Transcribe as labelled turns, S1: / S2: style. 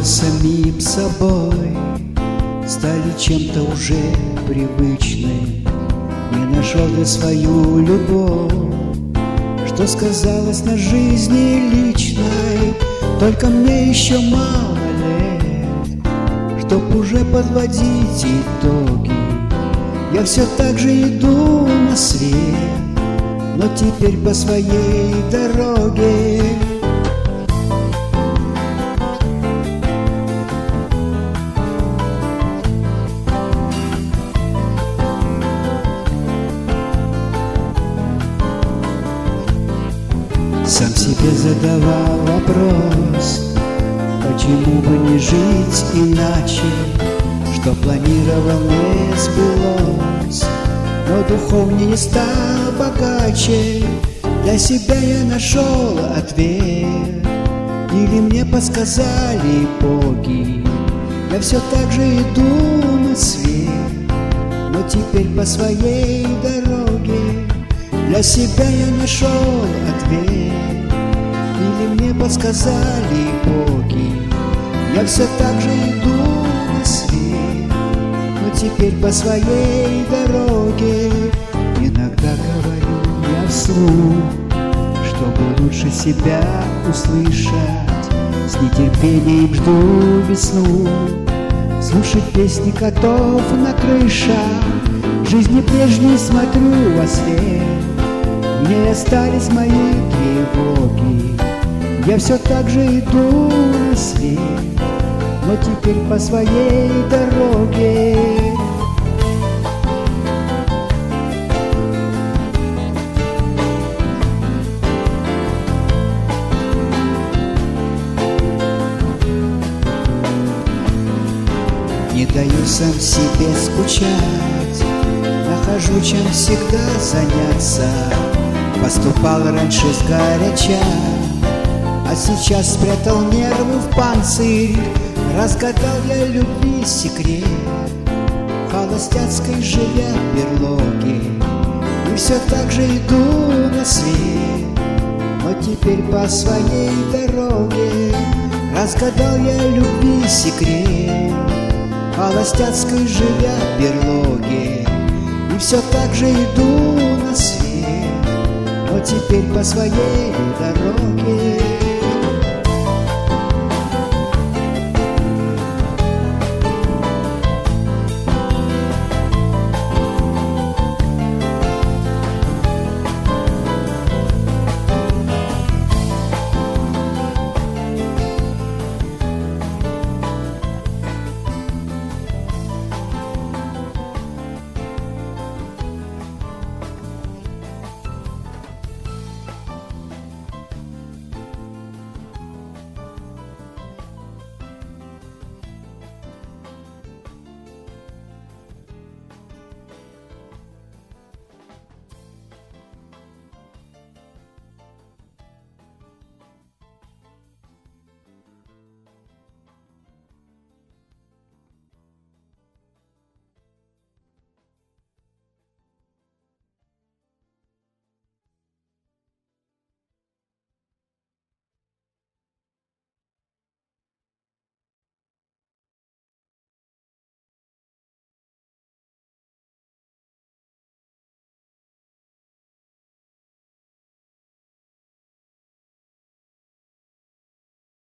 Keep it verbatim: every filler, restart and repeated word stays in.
S1: самим собой, стали чем-то уже привычным. Не нашел я свою любовь, что сказалось на жизни личной. Только мне еще мало лет, чтоб уже подводить итоги. Я все так же иду на свет, но теперь по своей дороге. Сам себе задавал вопрос, почему бы не жить иначе, что планировал не сбылось, но духовнее стал богаче. Для себя я нашел ответ, или мне подсказали боги. Я все так же иду на свет, но теперь по своей дороге. Для себя я нашел ответ, или мне подсказали боги. Я все так же иду на свет, но теперь по своей дороге. Иногда говорю я вслух, чтобы лучше себя услышать. С нетерпением жду весну, слушать песни котов на крышах. Жизни прежней смотрю во след, мне остались мои тревоги. Я все так же иду на свет, но теперь по своей дороге. Не даю сам себе скучать, нахожу чем всегда заняться. Поступал раньше сгоряча, а сейчас спрятал нервы в панцирь. Разгадал я любви секрет, холостяцкой живя в берлоге. И все так же иду на свет, но теперь по своей дороге. Разгадал я любви секрет, холостяцкой живя в берлоге. И все так же иду на свет, но теперь по своей дороге.